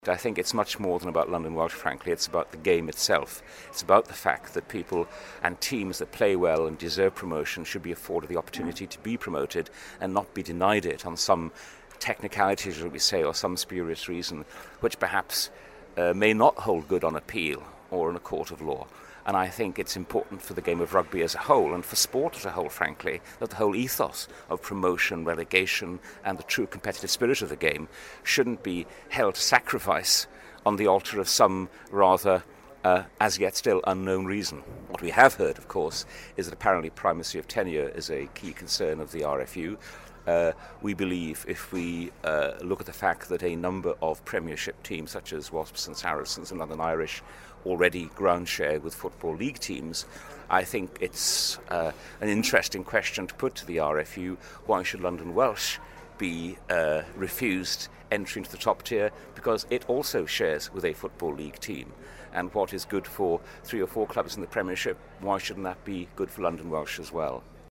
I think it's much more than about London Welsh, frankly. It's about the game itself. It's about the fact that people and teams that play well and deserve promotion should be afforded the opportunity to be promoted and not be denied it on some technicalities, shall we say, or some spurious reason, which perhaps may not hold good on appeal or in a court of law. And I think it's important for the game of rugby as a whole, and for sport as a whole, frankly, that the whole ethos of promotion, relegation, and the true competitive spirit of the game shouldn't be held to sacrifice on the altar of some rather as yet still unknown reason. What we have heard, of course, is that apparently primacy of tenure is a key concern of the RFU. We believe, if we look at the fact that a number of Premiership teams, such as Wasps and Saracens and London Irish, already ground share with Football League teams, I think it's an interesting question to put to the RFU. Why should London Welsh be refused entry into the top tier? Because it also shares with a Football League team. And what is good for 3 or 4 clubs in the Premiership, why shouldn't that be good for London Welsh as well?